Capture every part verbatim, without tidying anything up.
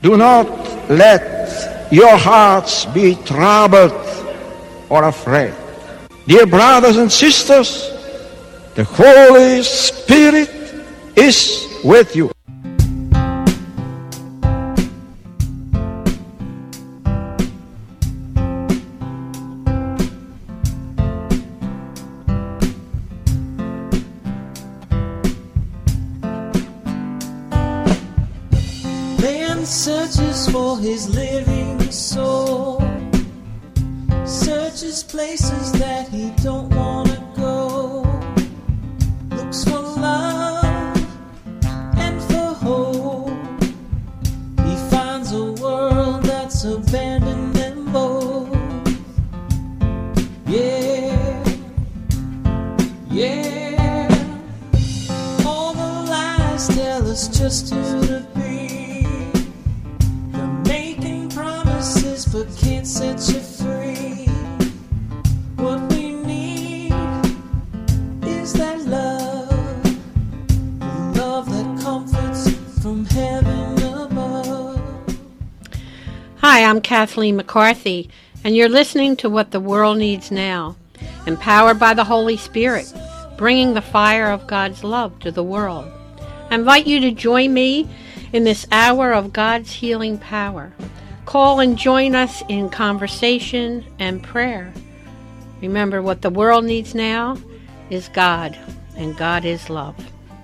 Do not let your hearts be troubled or afraid. Dear brothers and sisters, the Holy Spirit is with you. Man searches for his living soul, searches places that he don't want to go, looks for love and for hope. He finds a world that's abandoned them both. Yeah, yeah. All the lies tell us just who to be. They're making promises but can't set you free. What we need is that love, the love that comforts from heaven above. Hi, I'm Kathleen McCarthy, and you're listening to What the World Needs Now, empowered by the Holy Spirit, bringing the fire of God's love to the world. I invite you to join me in this hour of God's healing power. Call and join us in conversation and prayer. Remember, what the world needs now is God, and God is love.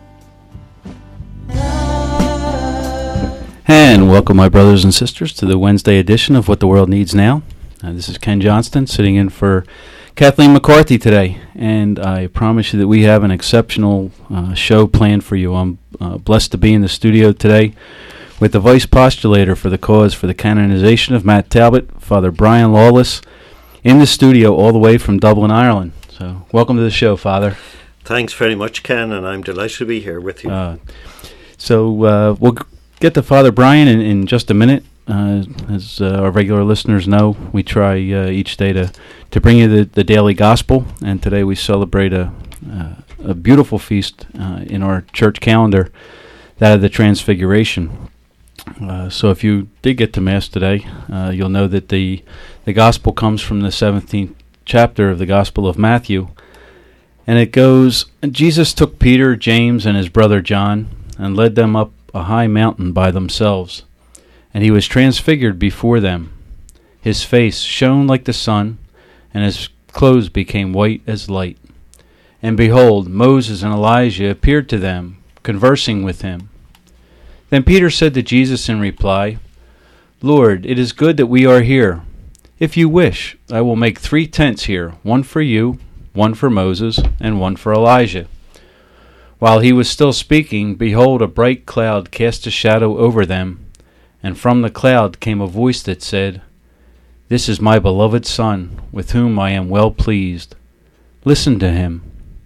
And welcome, my brothers and sisters, to the Wednesday edition of What the World Needs Now. Uh, this is Ken Johnston sitting in for Kathleen McCarthy today, and I promise you that we have an exceptional uh, show planned for you. I'm uh, blessed to be in the studio today with the Vice Postulator for the Cause for the Canonization of Matt Talbot, Father Brian Lawless, in the studio all the way from Dublin, Ireland. So welcome to the show, Father. Thanks very much, Ken, and I'm delighted to be here with you. Uh, so uh, we'll g- get to Father Brian in, in just a minute. Uh, as uh, our regular listeners know, we try uh, each day to, to bring you the, the daily gospel, and today we celebrate a, uh, a beautiful feast uh, in our church calendar, that of the Transfiguration. Uh, so if you did get to Mass today, uh, you'll know that the, the gospel comes from the seventeenth chapter of the Gospel of Matthew, and it goes, Jesus took Peter, James, and his brother John, and led them up a high mountain by themselves. And he was transfigured before them. His face shone like the sun, and his clothes became white as light. And behold, Moses and Elijah appeared to them, conversing with him. Then Peter said to Jesus in reply, Lord, it is good that we are here. If you wish, I will make three tents here, one for you, one for Moses, and one for Elijah. While he was still speaking, behold, a bright cloud cast a shadow over them, and from the cloud came a voice that said, This is my beloved Son, with whom I am well pleased. Listen to him.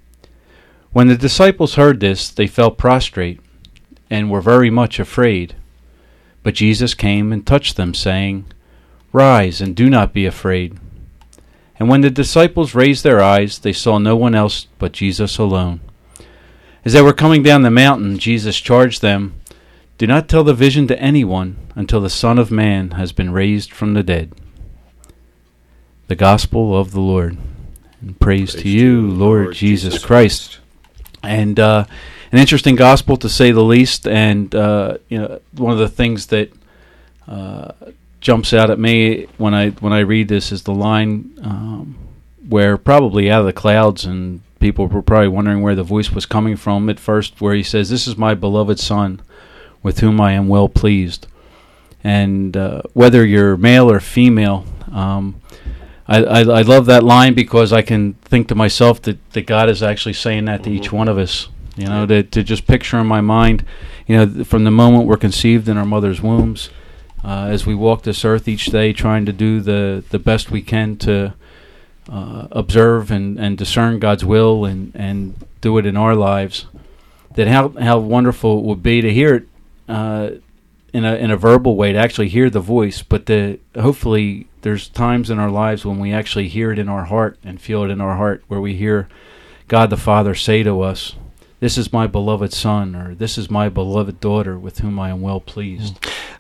When the disciples heard this, they fell prostrate, and were very much afraid. But Jesus came and touched them, saying, Rise, and do not be afraid. And when the disciples raised their eyes, they saw no one else but Jesus alone. As they were coming down the mountain, Jesus charged them, Do not tell the vision to anyone until the Son of Man has been raised from the dead. The Gospel of the Lord. And praise, praise to you, Lord, Lord Jesus, Jesus Christ. Christ. And uh, an interesting gospel, to say the least. And uh, you know, one of the things that uh, jumps out at me when I when I read this is the line um, where, probably out of the clouds, and people were probably wondering where the voice was coming from at first, where he says, This is my beloved Son, with whom I am well pleased. And uh, whether you're male or female, um, I, I, I love that line, because I can think to myself that, that God is actually saying that to mm-hmm. each one of us. You know, to, to just picture in my mind, you know, from the moment we're conceived in our mother's wombs, uh, as we walk this earth each day, trying to do the, the best we can to uh, observe and, and discern God's will and, and do it in our lives, that how how wonderful it would be to hear it uh, in a in a verbal way, to actually hear the voice, but to hopefully there's times in our lives when we actually hear it in our heart and feel it in our heart, where we hear God the Father say to us, This is my beloved Son, or This is my beloved daughter, with whom I am well pleased.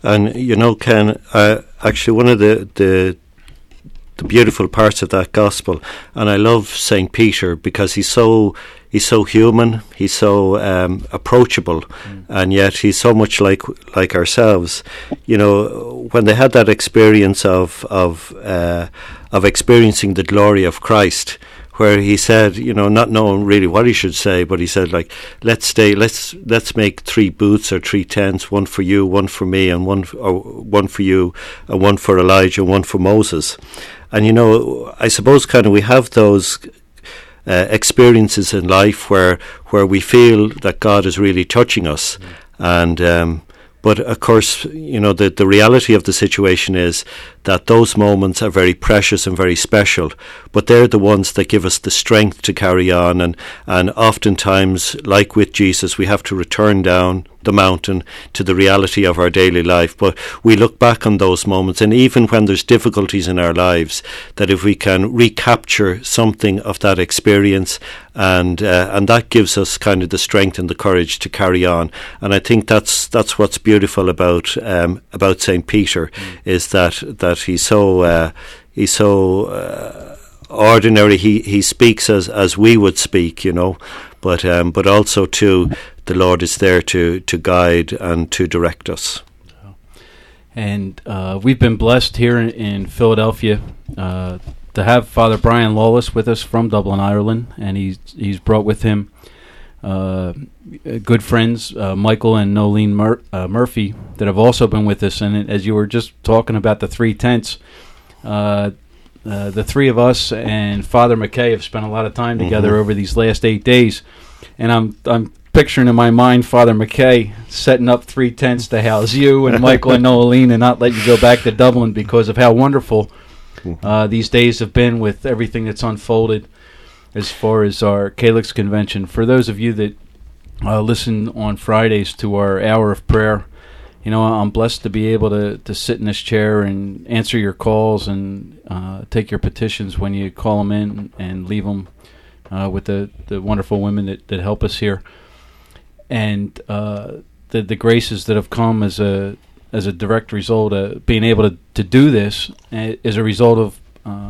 And, you know, Ken, uh, actually one of the, the the beautiful parts of that gospel, and I love Saint Peter because he's so he's so human, he's so um, approachable, mm. and yet he's so much like like ourselves. You know, when they had that experience of of uh, of experiencing the glory of Christ, where he said, you know, not knowing really what he should say, but he said, like, let's stay, let's let's make three booths or three tents, one for you, one for me, and one f- or one for you, and one for Elijah, and one for Moses. And, you know, I suppose kind of we have those uh, experiences in life where where we feel that God is really touching us. Mm. And um, but, of course, you know, the, the reality of the situation is that those moments are very precious and very special, but they're the ones that give us the strength to carry on. And, and oftentimes, like with Jesus, we have to return down the mountain to the reality of our daily life. But we look back on those moments, and even when there's difficulties in our lives, that if we can recapture something of that experience, and uh, and that gives us kind of the strength and the courage to carry on. And I think that's that's what's beautiful about um, about Saint Peter, mm. is that that he's so uh, he's so uh, ordinary. He he speaks as as we would speak, you know, but um, but also too, the Lord is there to to guide and to direct us. And uh, we've been blessed here in, in Philadelphia uh, to have Father Brian Lawless with us from Dublin, Ireland, and he's he's brought with him uh, good friends, uh, Michael and Nolene Mur- uh, Murphy, that have also been with us. And as you were just talking about the three tents, uh, uh, the three of us and Father McKay have spent a lot of time together mm-hmm. over these last eight days, and I'm I'm picturing in my mind Father McKay setting up three tents to house you and Michael and Nolene, and not let you go back to Dublin because of how wonderful uh, these days have been with everything that's unfolded as far as our Calyx Convention. For those of you that uh, listen on Fridays to our hour of prayer, you know, I'm blessed to be able to, to sit in this chair and answer your calls and uh, take your petitions when you call them in and leave them uh, with the, the wonderful women that, that help us here. And uh, the the graces that have come as a as a direct result of being able to, to do this is a result of uh,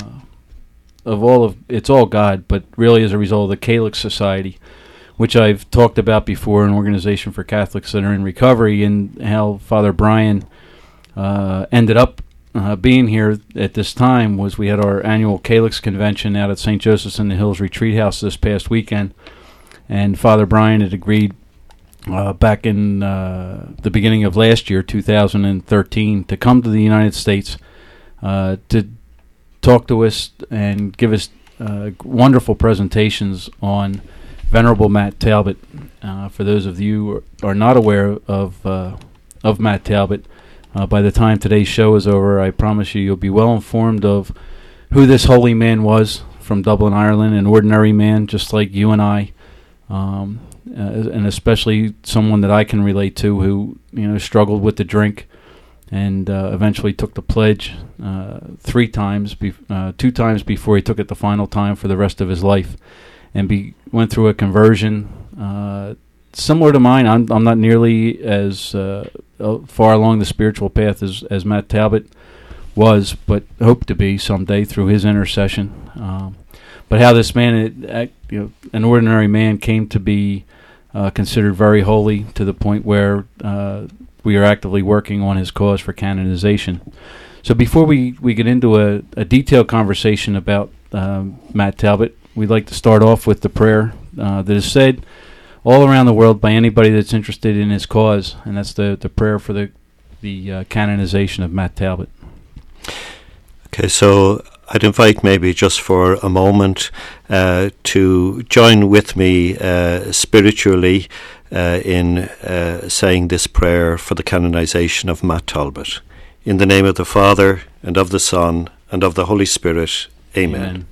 of all of it's all God, but really as a result of the Calyx Society, which I've talked about before, an organization for Catholics that are in recovery, and how Father Brian uh, ended up uh, being here at this time. Was we had our annual Calyx Convention out at Saint Joseph's in the Hills Retreat House this past weekend, and Father Brian had agreed Uh, back in uh, the beginning of last year, two thousand thirteen, to come to the United States uh, to talk to us and give us uh, wonderful presentations on Venerable Matt Talbot. Uh, for those of you who are, are not aware of uh, of Matt Talbot, uh, by the time today's show is over, I promise you you'll be well informed of who this holy man was from Dublin, Ireland, an ordinary man just like you and I. Um, Uh, and especially someone that I can relate to, who you know struggled with the drink, and uh, eventually took the pledge uh, three times, be- uh, two times before he took it the final time for the rest of his life, and be went through a conversion uh, similar to mine. I'm I'm not nearly as uh, far along the spiritual path as as Matt Talbot was, but hope to be someday through his intercession. Um, but how this man, it, you know, an ordinary man, came to be Uh, considered very holy, to the point where uh, we are actively working on his cause for canonization. So before we, we get into a, a detailed conversation about um, Matt Talbot, we'd like to start off with the prayer uh, that is said all around the world by anybody that's interested in his cause, and that's the, the prayer for the, the uh, canonization of Matt Talbot. Okay, so I'd invite maybe just for a moment uh, to join with me uh, spiritually uh, in uh, saying this prayer for the canonization of Matt Talbot. In the name of the Father, and of the Son, and of the Holy Spirit. Amen. Amen.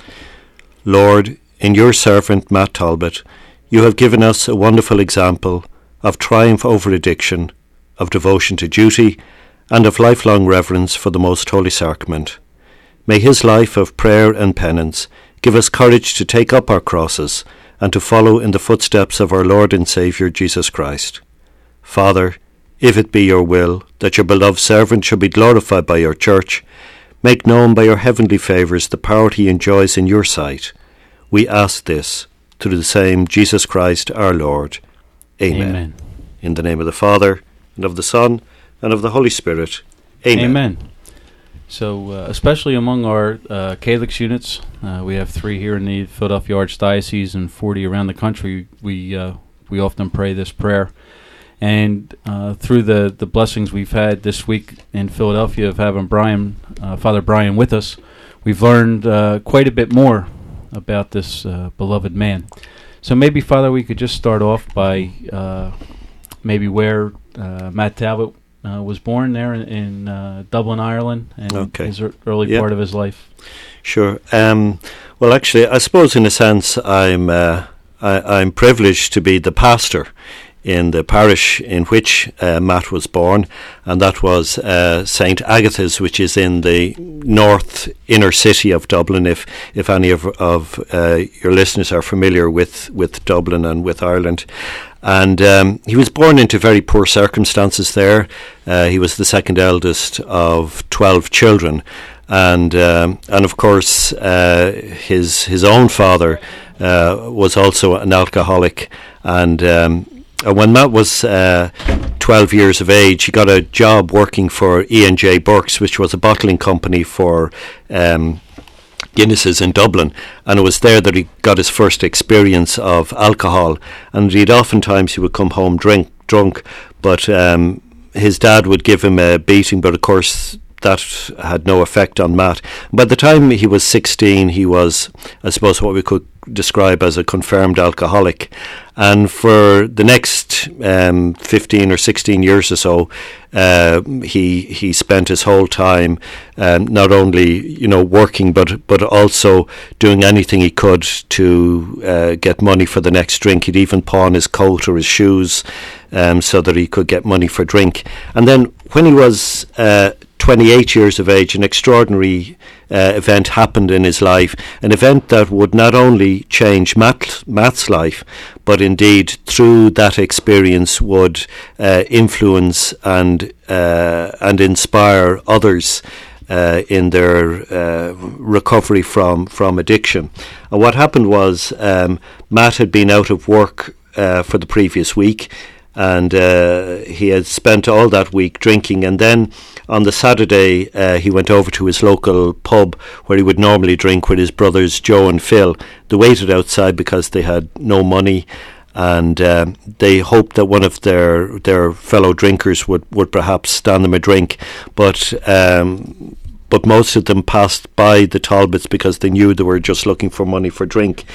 Lord, in your servant Matt Talbot, you have given us a wonderful example of triumph over addiction, of devotion to duty, and of lifelong reverence for the Most Holy Sacrament. May his life of prayer and penance give us courage to take up our crosses and to follow in the footsteps of our Lord and Saviour Jesus Christ. Father, if it be your will, that your beloved servant shall be glorified by your church, make known by your heavenly favours the power he enjoys in your sight. We ask this through the same Jesus Christ our Lord. Amen. Amen. In the name of the Father, and of the Son, and of the Holy Spirit. Amen. Amen. So, uh, especially among our uh, Calyx units, uh, we have three here in the Philadelphia Archdiocese and forty around the country. We uh, we often pray this prayer, and uh, through the, the blessings we've had this week in Philadelphia of having Brian, uh, Father Brian, with us, we've learned uh, quite a bit more about this uh, beloved man. So maybe, Father, we could just start off by uh, maybe where uh, Matt Talbot Uh, was born there in, in uh, Dublin, Ireland, and okay. his er- early yep. part of his life. Sure. Um, well, actually, I suppose in a sense I'm uh, I, I'm privileged to be the pastor in the parish in which uh, Matt was born, and that was uh, Saint Agatha's, which is in the north inner city of Dublin, if if any of, of uh, your listeners are familiar with, with Dublin and with Ireland. And um, he was born into very poor circumstances there. Uh, he was the second eldest of twelve children. And um, and of course, uh, his his own father uh, was also an alcoholic. And um, when Matt was uh, twelve years of age, he got a job working for E and J Burke's, which was a bottling company for um, Guinnesses in Dublin, and it was there that he got his first experience of alcohol. And indeed, oftentimes he would come home drink, drunk, but um, his dad would give him a beating, but of course that had no effect on Matt. By the time he was sixteen, he was, I suppose, what we could describe as a confirmed alcoholic. And for the next um, fifteen or sixteen years or so, uh, he he spent his whole time um, not only you know working, but but also doing anything he could to uh, get money for the next drink. He'd even pawn his coat or his shoes um, so that he could get money for drink. And then when he was uh, twenty-eight years of age, an extraordinary uh, event happened in his life, an event that would not only change Matt, Matt's life, but indeed through that experience would uh, influence and uh, and inspire others uh, in their uh, recovery from, from addiction. And what happened was um, Matt had been out of work uh, for the previous week, and uh, he had spent all that week drinking, and then on the Saturday uh, he went over to his local pub where he would normally drink with his brothers Joe and Phil. They waited outside because they had no money, and um, they hoped that one of their their fellow drinkers would, would perhaps stand them a drink, but um, but most of them passed by the Talbots because they knew they were just looking for money for drink.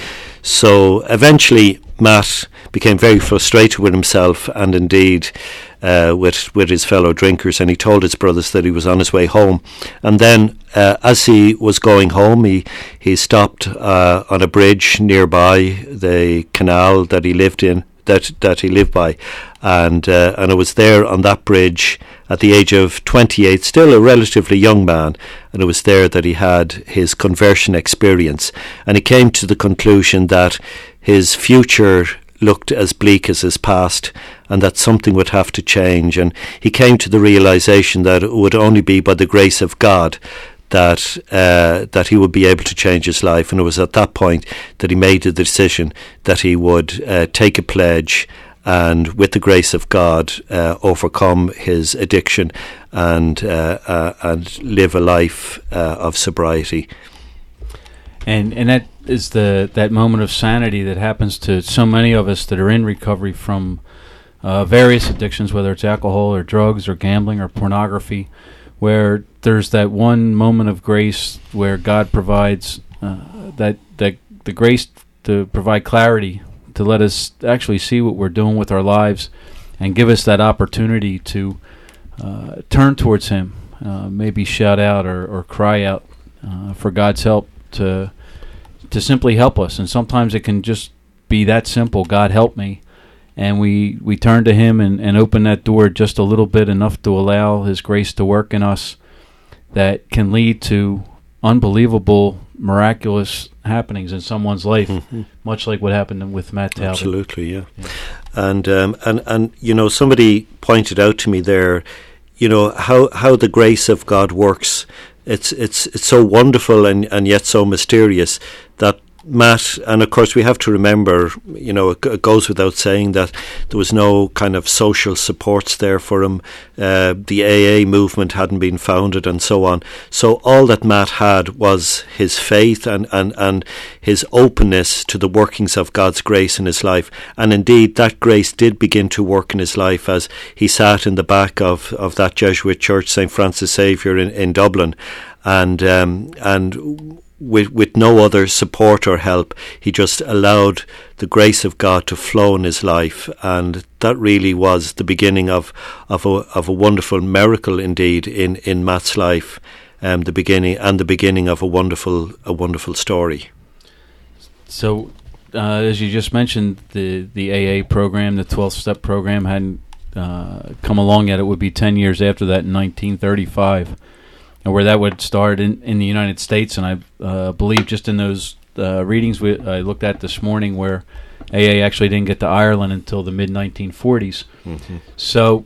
So eventually Matt became very frustrated with himself and indeed uh, with with his fellow drinkers, and he told his brothers that he was on his way home. And then uh, as he was going home, he, he stopped uh, on a bridge nearby the canal that he lived in, that that he lived by, and uh, and it was there on that bridge at the age of twenty-eight, still a relatively young man, and it was there that he had his conversion experience, and he came to the conclusion that his future looked as bleak as his past, and that something would have to change. And he came to the realization that it would only be by the grace of God that uh, that he would be able to change his life. And it was at that point that he made the decision that he would uh, take a pledge and, with the grace of God, uh, overcome his addiction and uh, uh, and live a life uh, of sobriety. And and that is the that moment of sanity that happens to so many of us that are in recovery from uh, various addictions, whether it's alcohol or drugs or gambling or pornography, where there's that one moment of grace where God provides uh, that that the grace to provide clarity, to let us actually see what we're doing with our lives, and give us that opportunity to uh, turn towards Him, uh, maybe shout out or, or cry out uh, for God's help to to simply help us. And sometimes it can just be that simple: God, help me. And we, we turn to Him and, and open that door just a little bit, enough to allow His grace to work in us, that can lead to unbelievable, miraculous happenings in someone's life, mm-hmm. much like what happened with Matt Talbot. Absolutely, yeah. yeah. and um, and and you know, somebody pointed out to me there, you know, how how the grace of God works. It's it's it's so wonderful and and yet so mysterious that Matt, and of course we have to remember, you know, it, it goes without saying that there was no kind of social supports there for him. Uh, the A A movement hadn't been founded and so on. So all that Matt had was his faith and, and, and his openness to the workings of God's grace in his life. And indeed that grace did begin to work in his life as he sat in the back of, of that Jesuit church, Saint Francis Xavier in, in Dublin, and um, and With, with no other support or help, he just allowed the grace of God to flow in his life, and that really was the beginning of of a, of a wonderful miracle indeed in, in Matt's life, um, the beginning and the beginning of a wonderful a wonderful story. So, uh, as you just mentioned, the the A A program, the twelve step program, hadn't uh, come along yet. It would be ten years after that in nineteen thirty-five. And where that would start in, in the United States, and I uh, believe just in those uh, readings we, I looked at this morning, where A A actually didn't get to Ireland until the mid nineteen forties. Mm-hmm. So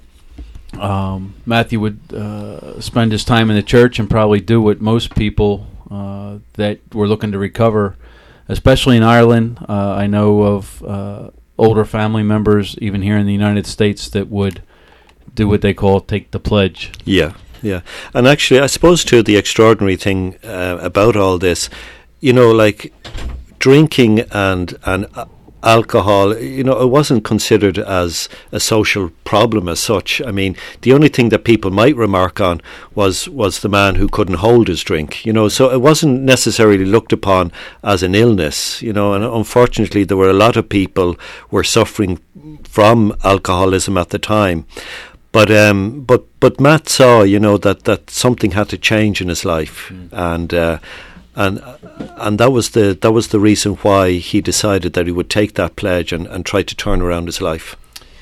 um, Matthew would uh, spend his time in the church and probably do what most people uh, that were looking to recover, especially in Ireland. Uh, I know of uh, older family members, even here in the United States, that would do what they call take the pledge. Yeah. Yeah, and actually, I suppose too, the extraordinary thing uh, about all this, you know, like drinking and and uh, alcohol, you know, it wasn't considered as a social problem as such. I mean, the only thing that people might remark on was was the man who couldn't hold his drink, you know, so it wasn't necessarily looked upon as an illness, you know, and unfortunately there were a lot of people were suffering from alcoholism at the time. But um, but but Matt saw, you know, that, that something had to change in his life, mm. and uh, and and that was the that was the reason why he decided that he would take that pledge and, and try to turn around his life.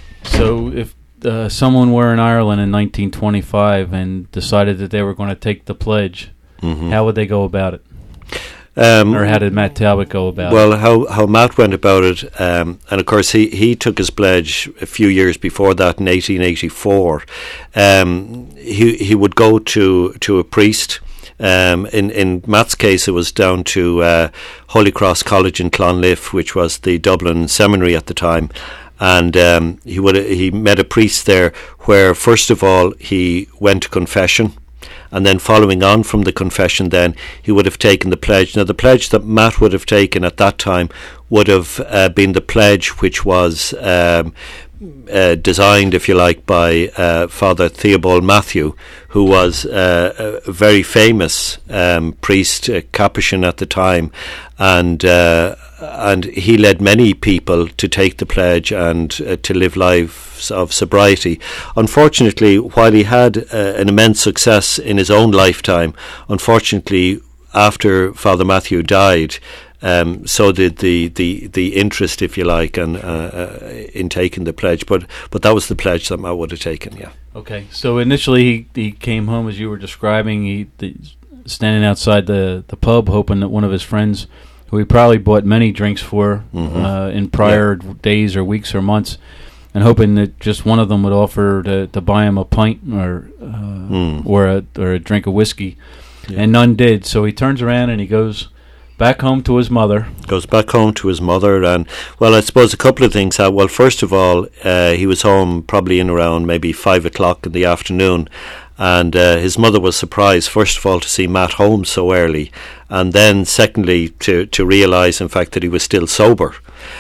So, if uh, someone were in Ireland in nineteen twenty-five and decided that they were going to take the pledge, mm-hmm. how would they go about it? Um, or how did Matt Talbot go about well, it? Well, how, how Matt went about it, um, and of course he, he took his pledge a few years before that in eighteen eighty-four. Um, he he would go to, to a priest. Um, in, in Matt's case, it was down to uh, Holy Cross College in Clonliffe, which was the Dublin seminary at the time. And um, he would he met a priest there where, first of all, he went to confession. And then following on from the confession, then he would have taken the pledge. Now, the pledge that Matt would have taken at that time would have uh, been the pledge which was um, uh, designed, if you like, by uh, Father Theobald Matthew, who was uh, a very famous um, priest, uh, Capuchin at the time, and uh, and he led many people to take the pledge and uh, to live lives of sobriety. Unfortunately, while he had uh, an immense success in his own lifetime, unfortunately, after Father Matthew died, um, so did the, the, the interest, if you like, and uh, uh, in taking the pledge. But but that was the pledge that Matt would have taken. Yeah. Okay. So initially, he, he came home as you were describing. He the, standing outside the the pub, hoping that one of his friends, who he probably bought many drinks for mm-hmm. uh, in prior yeah. days or weeks or months, and hoping that just one of them would offer to, to buy him a pint or uh, mm. or a or a drink of whiskey, yeah. and none did. So he turns around and he goes back home to his mother. Goes back home to his mother, and well, I suppose a couple of things. Uh, well, first of all, uh, he was home probably in around maybe five o'clock in the afternoon. And uh, his mother was surprised, first of all, to see Matt home so early, and then secondly, to, to realise, in fact, that he was still sober.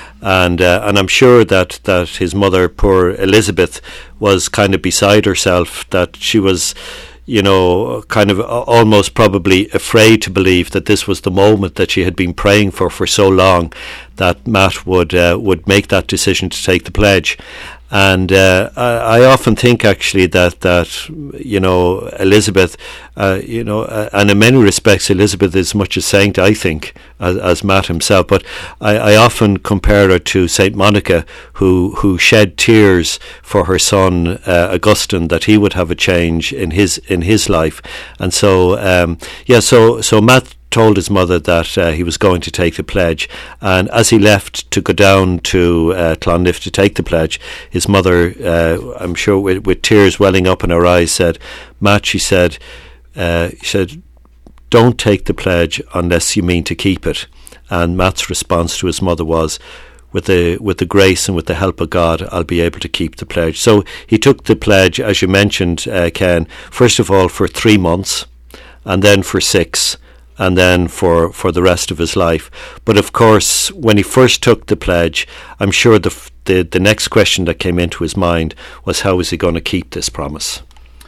And uh, and I'm sure that, that his mother, poor Elizabeth, was kind of beside herself, that she was, you know, kind of almost probably afraid to believe that this was the moment that she had been praying for for so long, that Matt would uh, would make that decision to take the pledge. And uh, I, I often think actually that, that you know, Elizabeth, uh, you know, uh, and in many respects Elizabeth is much a saint, I think, as, as Matt himself. But I, I often compare her to Saint Monica, who, who shed tears for her son uh, Augustine, that he would have a change in his in his life. And so, um, yeah, so so Matt told his mother that uh, he was going to take the pledge. And as he left to go down to uh, Clondiff to take the pledge, his mother, uh, I'm sure with, with tears welling up in her eyes, said, "Matt," she said, uh, she said, "don't take the pledge unless you mean to keep it." And Matt's response to his mother was, with the with the grace and with the help of God, I'll be able to keep the pledge. So he took the pledge, as you mentioned, uh, Ken, first of all for three months, and then for six, and then for, for the rest of his life. But of course, when he first took the pledge, I'm sure the the, the next question that came into his mind was, how is he going to keep this promise?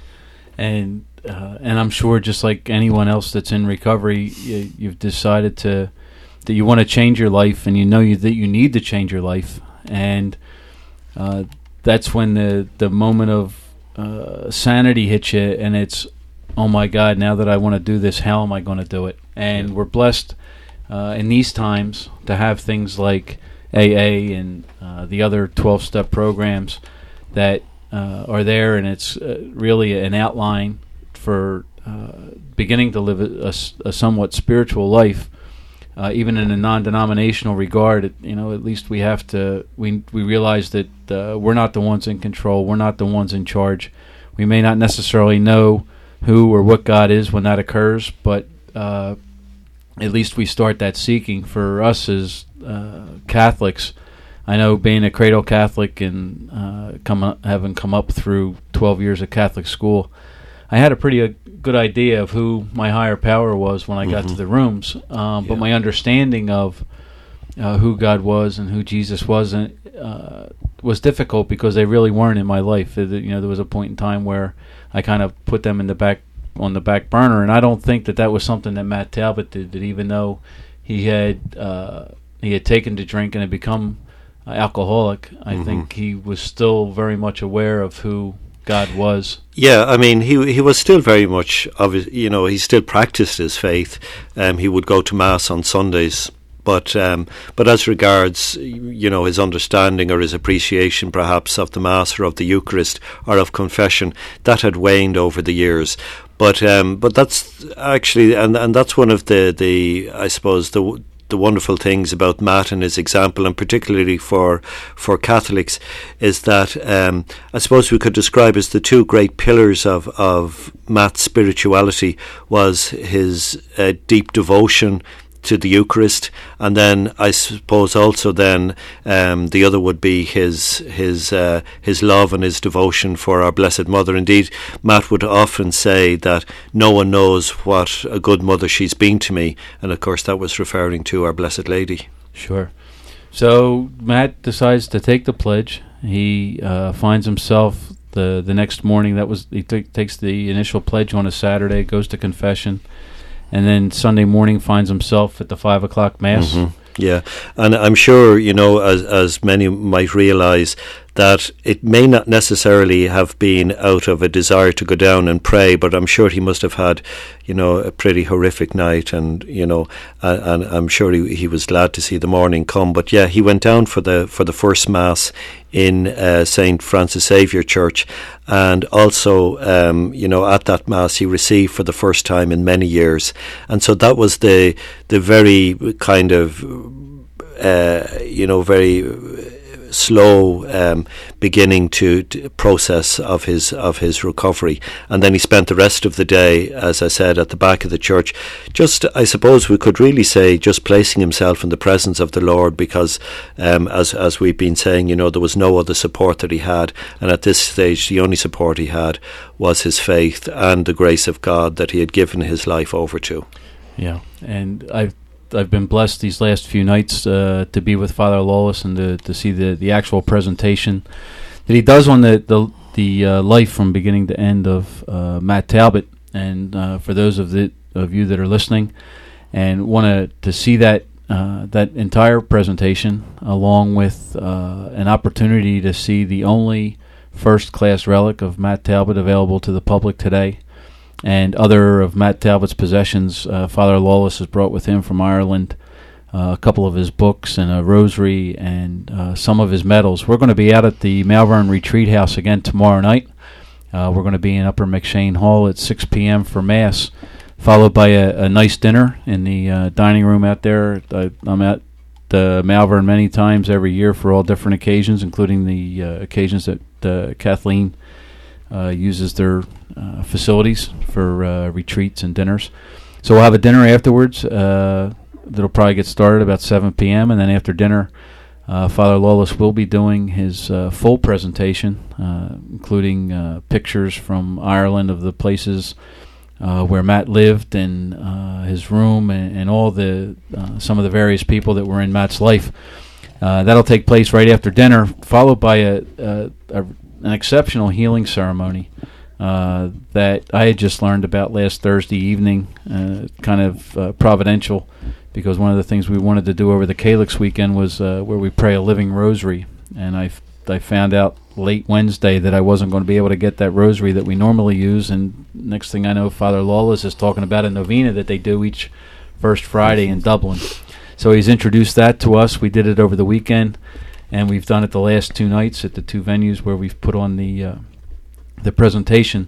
And uh, and I'm sure, just like anyone else that's in recovery, you, you've decided to that you want to change your life, and you know you, that you need to change your life, and uh, that's when the the moment of uh, sanity hits you, and it's, oh my God, now that I want to do this, how am I going to do it? And yeah. we're blessed uh, in these times to have things like A A and uh, the other twelve-step programs that uh, are there, and it's uh, really an outline for uh, beginning to live a, a, a somewhat spiritual life. Uh, even in a non-denominational regard, it, you know, at least we have to, we we realize that uh, we're not the ones in control, we're not the ones in charge. We may not necessarily know who or what God is when that occurs, but uh, at least we start that seeking. For us as uh, Catholics, I know, being a cradle Catholic and uh, come up, having come up through twelve years of Catholic school, I had a pretty uh, good idea of who my higher power was when I got mm-hmm. to the rooms, um, yeah. but my understanding of uh, who God was and who Jesus was uh, was difficult, because they really weren't in my life. It, you know, there was a point in time where I kind of put them in the back on the back burner, and I don't think that that was something that Matt Talbot did. That even though he had uh, he had taken to drink and had become uh, alcoholic, I mm-hmm. think he was still very much aware of who God was. Yeah, I mean, he he was still very much of it, you know, he still practiced his faith. Um, he would go to Mass on Sundays, but um, but as regards, you know, his understanding or his appreciation perhaps of the Mass or of the Eucharist or of confession, that had waned over the years. But um, but that's actually, and and that's one of the the I suppose the. the wonderful things about Matt and his example, and particularly for for Catholics, is that um, I suppose we could describe as the two great pillars of, of Matt's spirituality was his uh, deep devotion to the Eucharist, and then I suppose also then um, the other would be his his uh, his love and his devotion for our Blessed Mother. Indeed, Matt would often say that no one knows what a good mother she's been to me, and of course that was referring to our Blessed Lady. Sure. So Matt decides to take the pledge. He uh, finds himself the the next morning. That was he t- takes the initial pledge on a Saturday, goes to confession, and then Sunday morning finds himself at the five o'clock Mass. Mm-hmm. Yeah, and I'm sure, you know, as as many might realise, that it may not necessarily have been out of a desire to go down and pray, but I'm sure he must have had, you know, a pretty horrific night, and you know, and, and I'm sure he, he was glad to see the morning come. But yeah, he went down for the for the first Mass in uh, Saint Francis Xavier Church, and also, um, you know, at that Mass he received for the first time in many years, and so that was the the very kind of, uh, you know, very slow um, beginning to, to process of his of his recovery. And then he spent the rest of the day, as I said, at the back of the church, just, I suppose we could really say, just placing himself in the presence of the Lord, because um, as as we've been saying, you know, there was no other support that he had, and at this stage the only support he had was his faith and the grace of God that he had given his life over to. Yeah, and I've I've been blessed these last few nights uh, to be with Father Lawless and to, to see the, the actual presentation that he does on the the, the uh, life from beginning to end of uh, Matt Talbot. And uh, for those of the of you that are listening and want to to see that uh, that entire presentation, along with uh, an opportunity to see the only first class relic of Matt Talbot available to the public today, and other of Matt Talbot's possessions, uh, Father Lawless has brought with him from Ireland uh, a couple of his books and a rosary and uh, some of his medals. We're going to be out at the Malvern Retreat House again tomorrow night. Uh, we're going to be in Upper McShane Hall at six p.m. for Mass. followed by a, a nice dinner in the uh, dining room out there. I, I'm at the Malvern many times every year for all different occasions, including the uh, occasions that uh, Kathleen uh, uses their uh, facilities for uh, retreats and dinners. So we'll have a dinner afterwards. Uh, that'll probably get started about seven p.m. and then after dinner, uh, Father Lawless will be doing his uh, full presentation, uh, including uh, pictures from Ireland of the places uh, where Matt lived and uh, his room and, and all the uh, some of the various people that were in Matt's life. Uh, that'll take place right after dinner, followed by a, a, a an exceptional healing ceremony Uh, that I had just learned about last Thursday evening, uh, kind of uh, providential, because one of the things we wanted to do over the Calyx weekend was uh, where we pray a living rosary, and I, f- I found out late Wednesday that I wasn't going to be able to get that rosary that we normally use, and next thing I know, Father Lawless is talking about a novena that they do each first Friday in Dublin. So he's introduced that to us. We did it over the weekend, and we've done it the last two nights at the two venues where we've put on the uh, the presentation.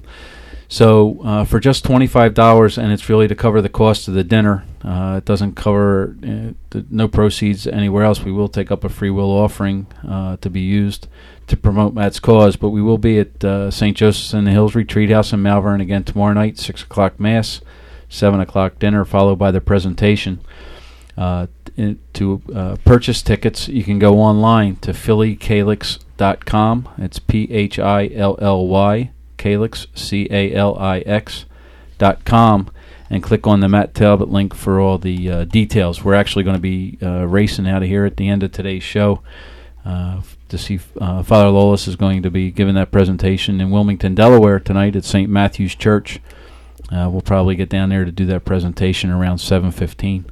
So uh, for just twenty-five dollars, and it's really to cover the cost of the dinner. Uh, it doesn't cover uh, the, no proceeds anywhere else. We will take up a free will offering uh, to be used to promote Matt's cause, but we will be at uh, Saint Joseph's in the Hills Retreat House in Malvern again tomorrow night, six o'clock Mass, seven o'clock dinner, followed by the presentation. Uh, in, to uh, purchase tickets, you can go online to philly calyx dot com. It's P H I L L Y, Calyx, C A L I X, dot com, and click on the Matt Talbot link for all the uh, details. We're actually going to be uh, racing out of here at the end of today's show uh, f- to see uh, Father Lawless is going to be giving that presentation in Wilmington, Delaware tonight at Saint Matthew's Church. Uh, we'll probably get down there to do that presentation around seven fifteen.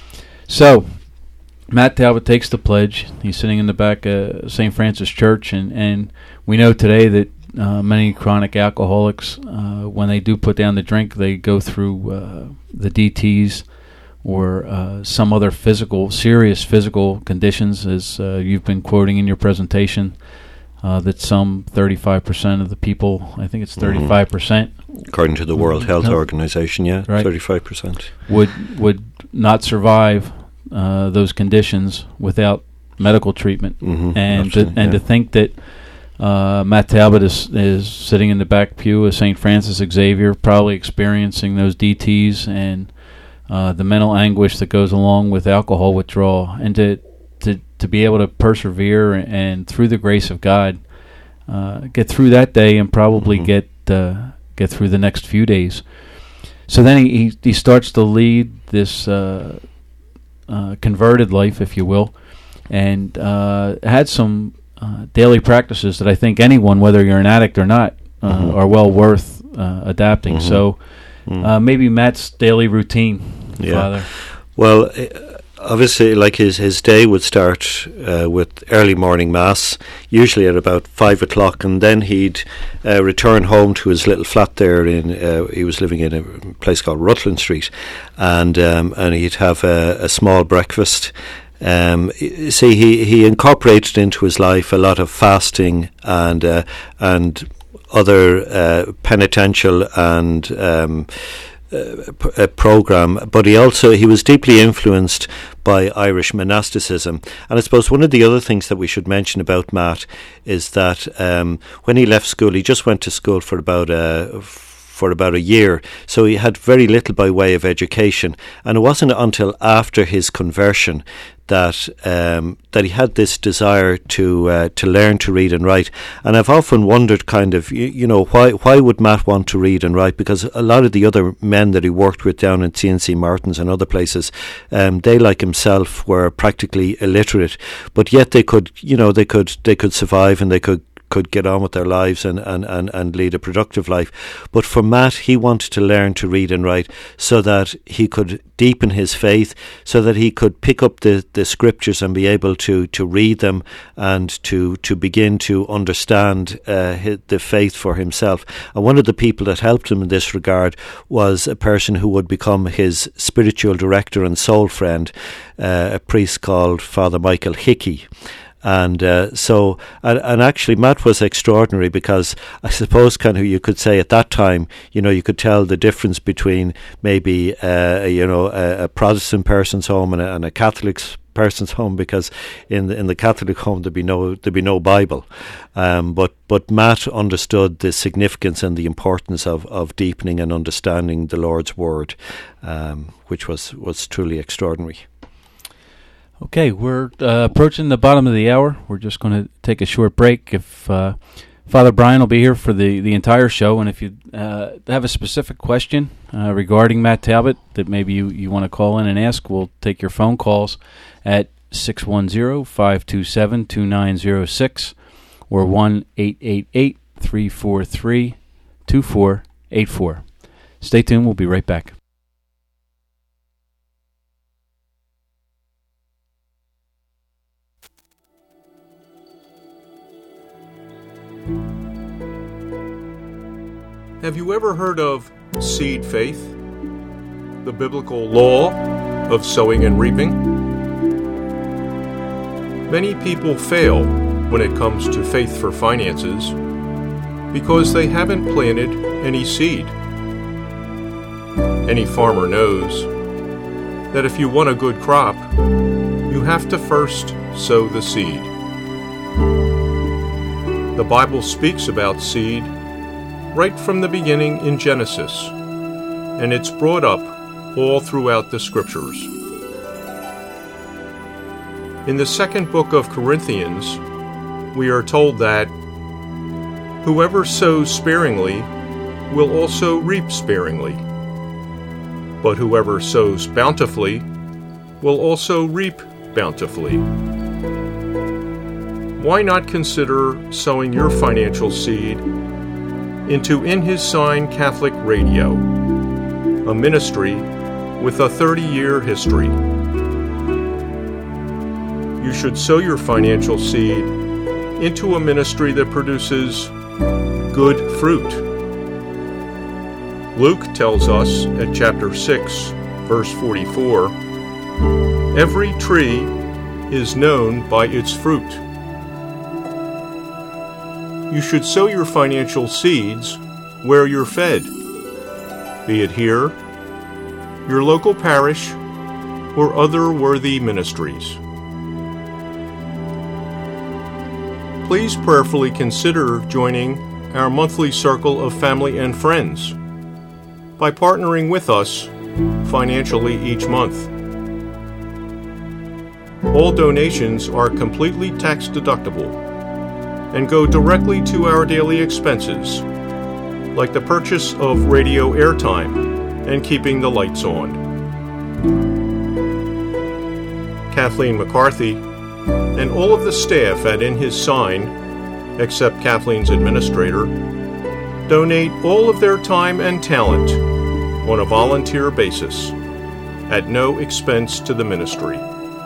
So, Matt Talbot takes the pledge. He's sitting in the back of Saint Francis Church, and, and we know today that uh, many chronic alcoholics, uh, when they do put down the drink, they go through uh, the D Ts or uh, some other physical, serious physical conditions, as uh, you've been quoting in your presentation, uh, that some thirty-five percent of the people, I think it's thirty-five percent. According to the World Health Organization, yeah, right, thirty-five percent. Would, would not survive Uh, those conditions without medical treatment. Mm-hmm, and to, and yeah. to think that uh, Matt Talbot is, is sitting in the back pew of Saint Francis Xavier, probably experiencing those D Ts and uh, the mental anguish that goes along with alcohol withdrawal, and to to, to be able to persevere and, and through the grace of God uh, get through that day and probably mm-hmm. get uh, get through the next few days. So then he he, he starts to lead this Uh, Uh, converted life, if you will, and uh, had some uh, daily practices that I think anyone, whether you're an addict or not, uh, mm-hmm. are well worth uh, adapting. Mm-hmm. So mm. uh, maybe Matt's daily routine, yeah. Father. Well, uh, obviously, like his, his day would start uh, with early morning mass, usually at about five o'clock, and then he'd uh, return home to his little flat there. In uh, he was living in a place called Rutland Street, and um, and he'd have a, a small breakfast. Um, see, he, he incorporated into his life a lot of fasting and uh, and other uh, penitential and um, Uh, p- a program, but he also he was deeply influenced by Irish monasticism. And I suppose one of the other things that we should mention about Matt is that um, when he left school, he just went to school for about a for about a year, so he had very little by way of education, and it wasn't until after his conversion that um, that he had this desire to uh, to learn to read and write. And I've often wondered, kind of, you, you know, why why would Matt want to read and write? Because a lot of the other men that he worked with down in C N C Martins and other places, um, they, like himself, were practically illiterate, but yet they could, you know, they could they could survive and they could. could get on with their lives and, and, and, and lead a productive life. But for Matt, he wanted to learn to read and write so that he could deepen his faith, so that he could pick up the, the scriptures and be able to, to read them and to, to begin to understand uh, his, the faith for himself. And one of the people that helped him in this regard was a person who would become his spiritual director and soul friend, uh, a priest called Father Michael Hickey. And uh, so, and, and actually, Matt was extraordinary because I suppose, kind of, you could say at that time, you know, you could tell the difference between maybe, uh, you know, a, a Protestant person's home and a, and a Catholic person's home, because in the, in the Catholic home there'd be no there'd be no Bible, um, but but Matt understood the significance and the importance of, of deepening and understanding the Lord's Word, um, which was was truly extraordinary. Okay, we're uh, approaching the bottom of the hour. We're just going to take a short break. If uh, Father Brian will be here for the, the entire show, and if you uh, have a specific question uh, regarding Matt Talbot that maybe you, you want to call in and ask, we'll take your phone calls at six one zero, five two seven, two nine zero six or one eight eight eight, three four three, two four eight four. Stay tuned. We'll be right back. Have you ever heard of seed faith? The biblical law of sowing and reaping? Many people fail when it comes to faith for finances because they haven't planted any seed. Any farmer knows that if you want a good crop, you have to first sow the seed. The Bible speaks about seed right from the beginning in Genesis, and it's brought up all throughout the Scriptures. In the second book of Corinthians, we are told that whoever sows sparingly will also reap sparingly, but whoever sows bountifully will also reap bountifully. Why not consider sowing your financial seed into In His Sign Catholic Radio, a ministry with a thirty-year history? You should sow your financial seed into a ministry that produces good fruit. Luke tells us at chapter six, verse forty-four, every tree is known by its fruit. You should sow your financial seeds where you're fed, be it here, your local parish, or other worthy ministries. Please prayerfully consider joining our monthly circle of family and friends by partnering with us financially each month. All donations are completely tax deductible and go directly to our daily expenses, like the purchase of radio airtime and keeping the lights on. Kathleen McCarthy and all of the staff at In His Sign, except Kathleen's administrator, donate all of their time and talent on a volunteer basis at no expense to the ministry.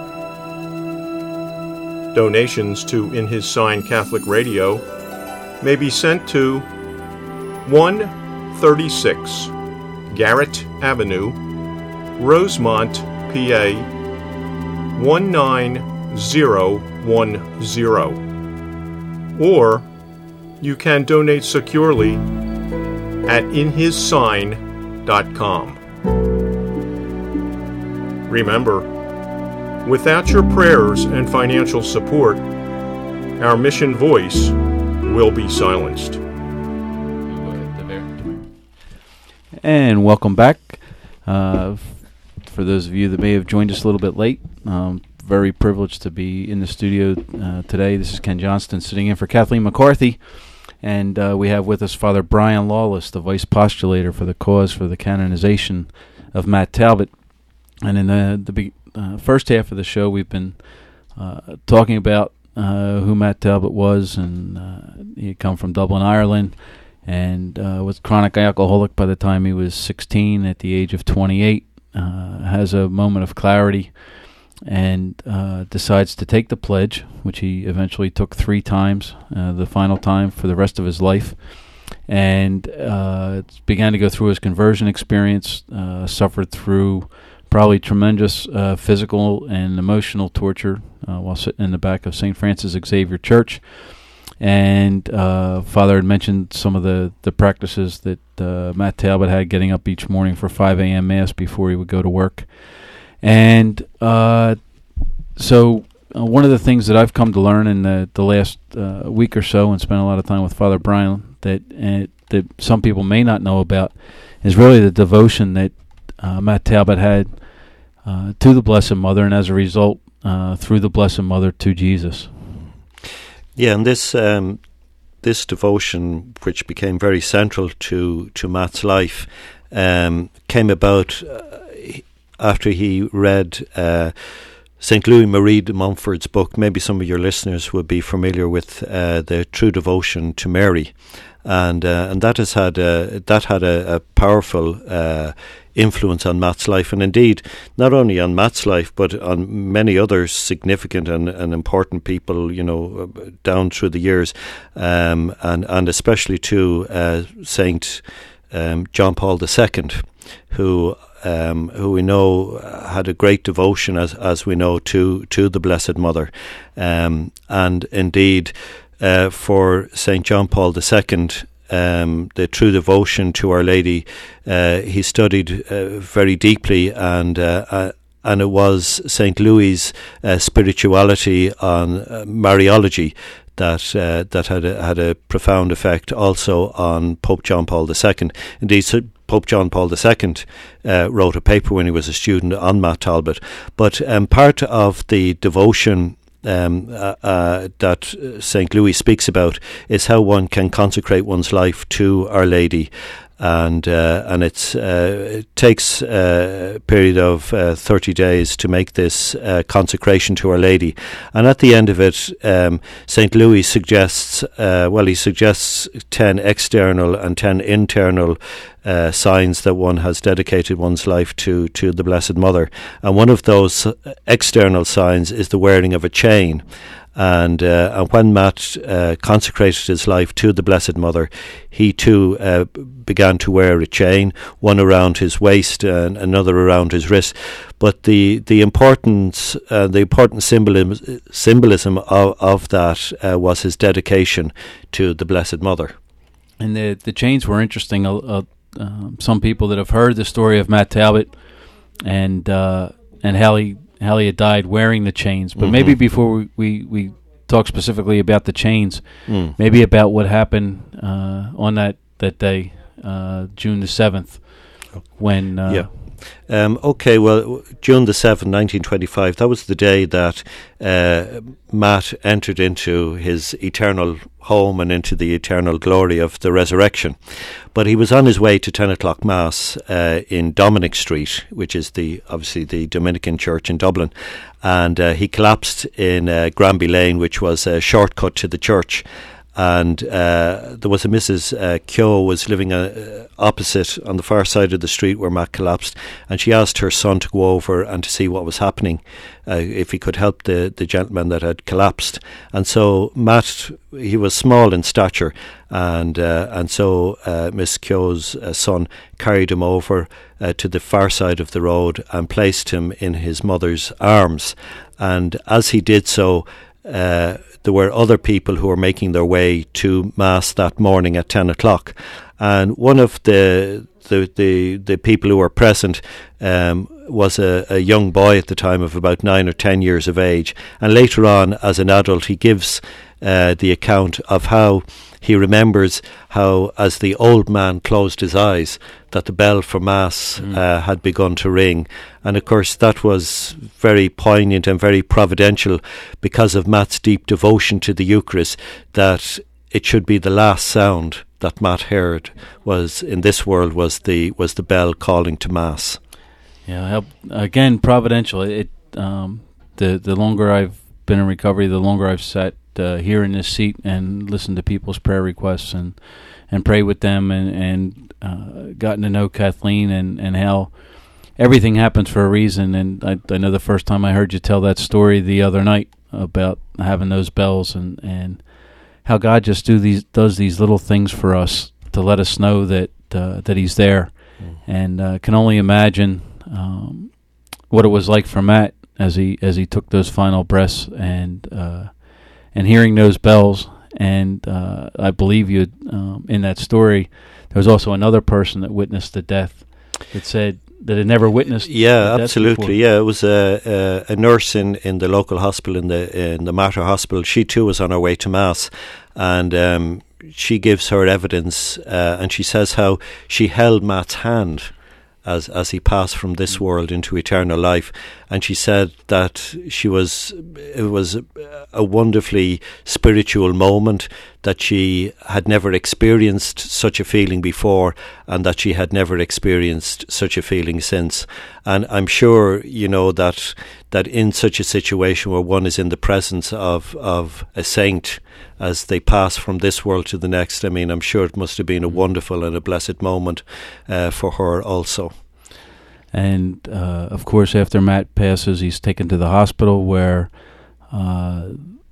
Donations to In His Sign Catholic Radio may be sent to one thirty-six Garrett Avenue, Rosemont, P A one nine zero one zero. Or you can donate securely at in his sign dot com. Remember, without your prayers and financial support, our mission voice will be silenced. And welcome back. Uh, for those of you that may have joined us a little bit late, um, very privileged to be in the studio uh, today. This is Ken Johnston sitting in for Kathleen McCarthy, and uh, we have with us Father Brian Lawless, the vice postulator for the cause for the canonization of Matt Talbot. And in the, the be- uh, first half of the show, we've been uh, talking about uh, who Matt Talbot was, and uh, he had come from Dublin, Ireland, and uh, was chronic alcoholic by the time he was sixteen. At the age of twenty-eight, uh, has a moment of clarity and uh, decides to take the pledge, which he eventually took three times, uh, the final time for the rest of his life, and uh, began to go through his conversion experience, uh, suffered through probably tremendous uh, physical and emotional torture uh, while sitting in the back of Saint Francis Xavier Church. And uh, Father had mentioned some of the, the practices that uh, Matt Talbot had, getting up each morning for five a.m. Mass before he would go to work. And uh, so uh, one of the things that I've come to learn in the, the last uh, week or so, and spent a lot of time with Father Brian, that uh, that some people may not know about, is really the devotion that uh, Matt Talbot had uh, to the Blessed Mother, and as a result, uh, through the Blessed Mother, to Jesus. Yeah, and this um, this devotion, which became very central to, to Matt's life, um, came about uh, after he read uh, Saint Louis Marie de Montfort's book. Maybe some of your listeners would be familiar with uh, the True Devotion to Mary, and uh, and that has had a, that had a, a powerful uh, influence on Matt's life, and indeed not only on Matt's life but on many other significant and, and important people, you know, down through the years, um, and and especially to uh, Saint um, John Paul the Second, who. Um, who we know had a great devotion, as as we know, to to the Blessed Mother, um, and indeed uh, for Saint John Paul the Second, um, the true devotion to Our Lady, uh, he studied uh, very deeply, and uh, uh, and it was Saint Louis' uh, spirituality on uh, Mariology that uh, that had a, had a profound effect also on Pope John Paul the Second. Indeed, so Pope John Paul the Second uh, wrote a paper when he was a student on Matt Talbot. But um, part of the devotion um, uh, uh, that Saint Louis speaks about is how one can consecrate one's life to Our Lady. And uh, and it's, uh, it takes a period of uh, thirty days to make this uh, consecration to Our Lady. And at the end of it, um, Saint Louis suggests, uh, well, he suggests ten external and ten internal uh, signs that one has dedicated one's life to, to the Blessed Mother. And one of those external signs is the wearing of a chain. And, uh, and when Matt uh, consecrated his life to the Blessed Mother, he too uh, began to wear a chain, one around his waist and another around his wrist. But the the importance, uh, the important symbolism symbolism of of that uh, was his dedication to the Blessed Mother. And the the chains were interesting. Uh, uh, um, some people that have heard the story of Matt Talbot and uh, and how he. how he had died wearing the chains. But mm-hmm. maybe before we, we, we talk specifically about the chains, mm. maybe about what happened uh, on that, that day, uh, June the seventh, when... Uh, yeah. Um, okay, well, June the seventh, nineteen twenty-five, that was the day that uh, Matt entered into his eternal home and into the eternal glory of the resurrection. But he was on his way to ten o'clock Mass uh, in Dominic Street, which is the obviously the Dominican church in Dublin, and uh, he collapsed in uh, Granby Lane, which was a shortcut to the church. And uh, there was a Missus Uh, Keogh was living uh, opposite on the far side of the street where Matt collapsed, and she asked her son to go over and to see what was happening, uh, if he could help the, the gentleman that had collapsed. And so Matt, he was small in stature, and uh, and so uh, Miss Keogh's uh, son carried him over uh, to the far side of the road and placed him in his mother's arms. And as he did so, uh, there were other people who were making their way to Mass that morning at ten o'clock. And one of the the, the, the people who were present um, was a, a young boy at the time of about nine or ten years of age. And later on, as an adult, he gives uh, the account of how he remembers how, as the old man closed his eyes, that the bell for Mass mm. uh, had begun to ring. And of course that was very poignant and very providential because of Matt's deep devotion to the Eucharist, that it should be the last sound that Matt heard was in this world was the was the bell calling to Mass. Yeah, again, providential. It um, the the longer I've been in recovery, the longer I've sat uh, here in this seat and listened to people's prayer requests and and pray with them and and uh, gotten to know Kathleen and and how everything happens for a reason. And I, I know the first time I heard you tell that story the other night about having those bells and and how God just do these does these little things for us to let us know that uh, that He's there, mm. and uh, can only imagine um, what it was like for Matt as he as he took those final breaths, and uh, and hearing those bells. And uh, I believe you um, in that story. There was also another person that witnessed the death that said that had never witnessed. Yeah, the absolutely. Death yeah, it was a, a a nurse in, in the local hospital in the in the Mater Hospital. She too was on her way to mass, and um, she gives her evidence, uh, and she says how she held Matt's hand as as he passed from this world into eternal life, and she said that she was it was a wonderfully spiritual moment, that she had never experienced such a feeling before, and that she had never experienced such a feeling since. And I'm sure, you know, that that in such a situation where one is in the presence of of a saint as they pass from this world to the next, I mean, I'm sure it must have been a wonderful and a blessed moment uh, for her also. And, uh, of course, after Matt passes, he's taken to the hospital where uh,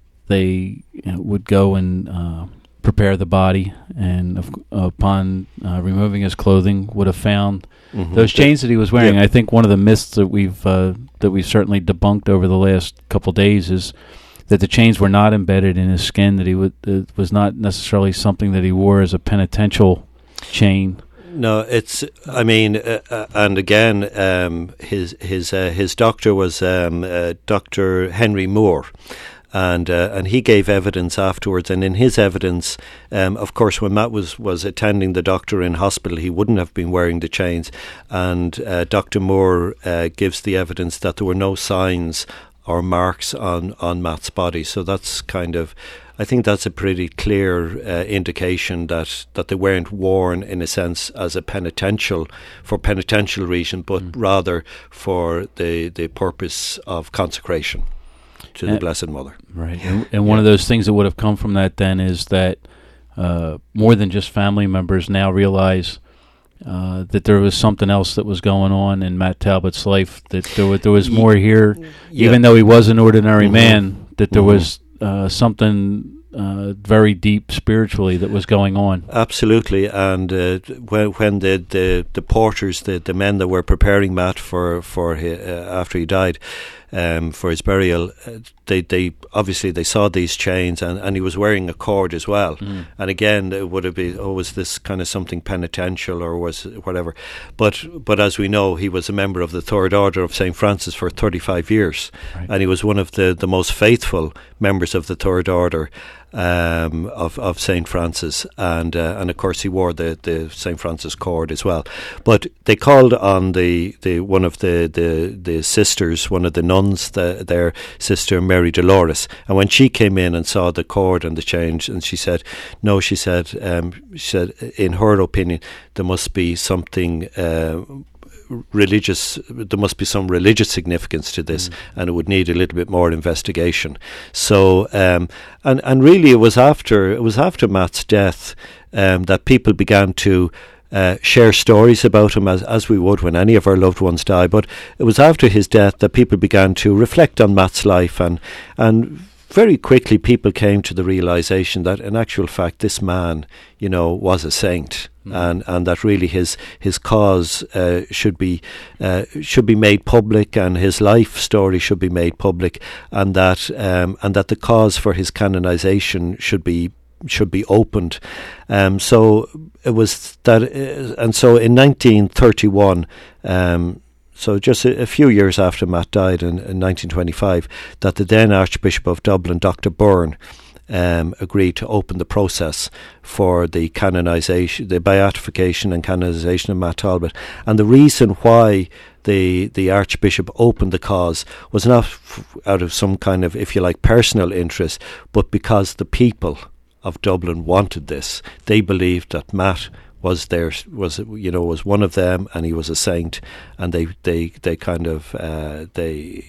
they you know, would go and uh, prepare the body, and of, upon uh, removing his clothing, would have found mm-hmm. those chains that he was wearing. Yeah. I think one of the myths that we've uh, that we've certainly debunked over the last couple days is that the chains were not embedded in his skin, that he would, it was not necessarily something that he wore as a penitential chain. No, it's. I mean, uh, uh, and again, um, his his uh, his doctor was um, uh, Doctor Henry Moore, and uh, and he gave evidence afterwards. And in his evidence, um, of course, when Matt was, was attending the doctor in hospital, he wouldn't have been wearing the chains. And uh, Doctor Moore uh, gives the evidence that there were no signs or marks on, on Matt's body. So that's kind of, I think that's a pretty clear uh, indication that, that they weren't worn in a sense as a penitential, for penitential reason, but mm. rather for the, the purpose of consecration to the and, Blessed Mother. Right. And, and one yeah. of those things that would have come from that then is that uh, more than just family members now realize Uh, that there was something else that was going on in Matt Talbot's life, that there was, there was more here, yeah. even though he was an ordinary mm-hmm. man, that there mm-hmm. was uh, something uh, very deep spiritually that was going on. Absolutely, and uh, when, when the, the, the porters, the, the men that were preparing Matt for, for his, uh, after he died, um, for his burial, uh, they they obviously they saw these chains, and, and he was wearing a cord as well. Mm. And again, it would have been, oh, was this kind of something penitential or was it whatever? But but as we know, he was a member of the Third Order of Saint Francis for thirty-five years, right. and he was one of the, the most faithful members of the Third Order um, of of Saint Francis, and uh, and of course he wore the, the Saint Francis cord as well. But they called on the, the one of the, the, the sisters, one of the nuns, the, their sister Mary Dolores, and when she came in and saw the cord and the chains, and she said, no, she said, um, she said, in her opinion, there must be something. Uh, religious there must be some religious significance to this, mm. and it would need a little bit more investigation. So um, and and really it was after it was after Matt's death um, that people began to uh, share stories about him, as as we would when any of our loved ones die. But it was after his death that people began to reflect on Matt's life, and and very quickly people came to the realization that in actual fact this man, you know, was a saint. Mm. And and that really his his cause uh, should be uh, should be made public, and his life story should be made public, and that um, and that the cause for his canonization should be should be opened. Um, so it was that, uh, and so in nineteen thirty-one. Um, So just a, a few years after Matt died in, in nineteen twenty-five, that the then Archbishop of Dublin, Doctor Byrne, um, agreed to open the process for the canonization, the beatification and canonization of Matt Talbot. And the reason why the the Archbishop opened the cause was not f- out of some kind of, if you like, personal interest, but because the people of Dublin wanted this. They believed that Matt was there, was you know, was one of them, and he was a saint, and they they they kind of uh, they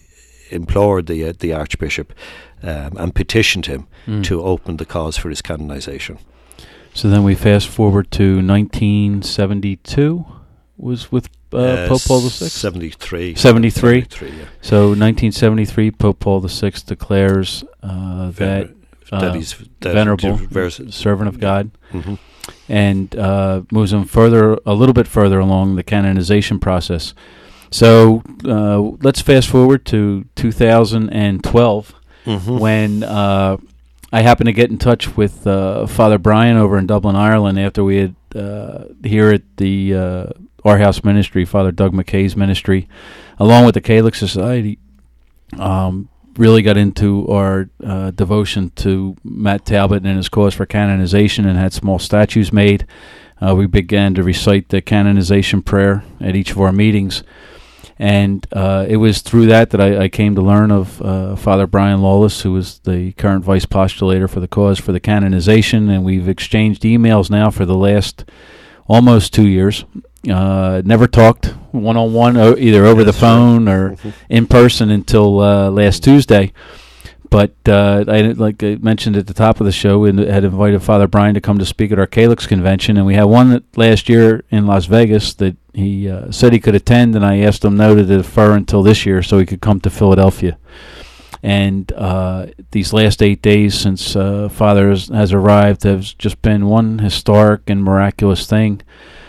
implored the uh, the Archbishop um, and petitioned him mm. to open the cause for his canonization. So then we fast forward to nineteen seventy-two. Was with uh, uh, Pope Paul the Sixth. Seventy-three. Seventy-three. Seventy-three. Yeah. So nineteen seventy-three, Pope Paul the Sixth declares uh, that uh, that he's that venerable vers- servant of God. Mm-hmm. And uh, moves him further, a little bit further along the canonization process. So uh, let's fast forward to two thousand twelve Mm-hmm. when uh, I happened to get in touch with uh, Father Brian over in Dublin, Ireland, after we had uh, here at the uh, Our House Ministry, Father Doug McKay's ministry, along with the Catholic Society, um, really got into our uh, devotion to Matt Talbot and his cause for canonization, and had small statues made. Uh, we began to recite the canonization prayer at each of our meetings. And uh, it was through that that I, I came to learn of uh, Father Brian Lawless, who is the current vice postulator for the cause for the canonization, and we've exchanged emails now for the last almost two years. Uh, never talked one-on-one, o- either over the phone or in person until uh, last Tuesday. But uh, I, like I mentioned at the top of the show, we had invited Father Brian to come to speak at our Calyx convention, and we had one that last year in Las Vegas that he uh, said he could attend, and I asked him no to defer until this year so he could come to Philadelphia. And uh, these last eight days since uh, Father has, has arrived has just been one historic and miraculous thing